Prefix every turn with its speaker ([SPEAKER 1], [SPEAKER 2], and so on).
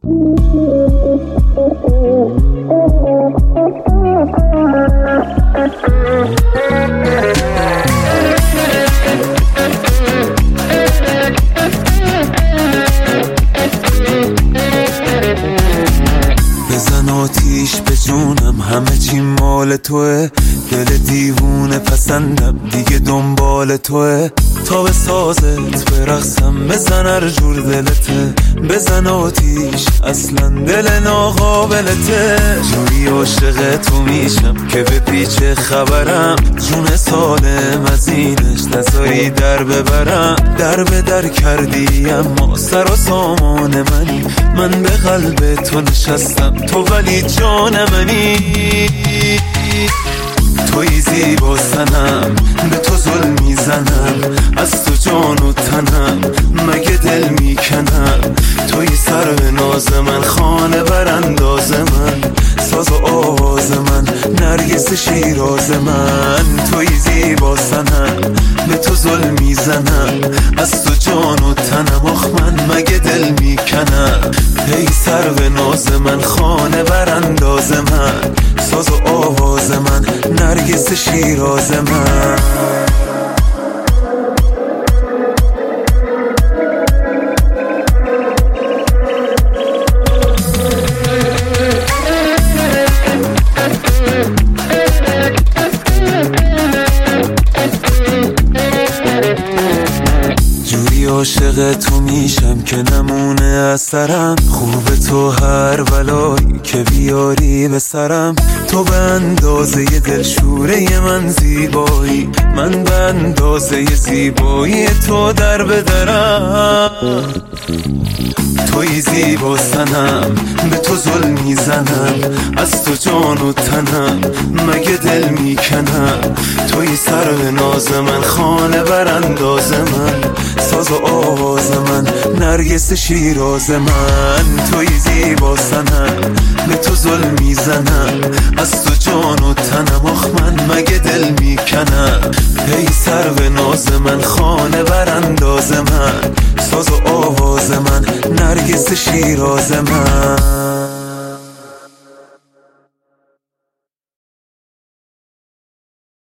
[SPEAKER 1] بزن آتیش به جونم، همه چی مال توه، دل دیوونه پسندم دیگه دنبال توه، تا به سازت برقصم، بزن هر جور دلته، بزن آتیش اصلا دل ناقابلته، جوری عاشق تو میشم که به پیچ خبرم، جون سالم از اینش نذاری در ببرم، در به در کردی اما سر و سامان منی، من به قلب تو نشستم تو ولی جان منی، توی زیبا سنم به تو ظلم میزنم، از تو جان و تنم مگه دل میکنم، توی سر به ناز من، خانه برانداز من، ساز و آواز من، نرگس شیراز من، توی زیبا سنم به تو ظلم میزنم، از تو جان و تنم، آخ من مگه دل میکنم، هی سر به ناز من، خانه برانداز من، ساز و آواز من، نرگس شیراز من. جوری عاشق تو میشم که نمونه از سرم، خوب تو هر بلایی که بیاری به سرم، تو به اندازه دلشوره من زیبایی، من به اندازه زیبایی تو در بدرم، توی زیبا سنم به تو ظلم میزنم، از تو جان و تنم مگه دل میکنم، توی سر به ناز من، خانه برانداز من، ساز و آواز من، نرگس شیراز من، توی زیبا سنم به تو ظلم میزنم، از تو جان و تنم، آخ من مگه دل میکنم، هی سر به ناز من، خانه برانداز من، ساز و آواز من، نرگس شیراز من.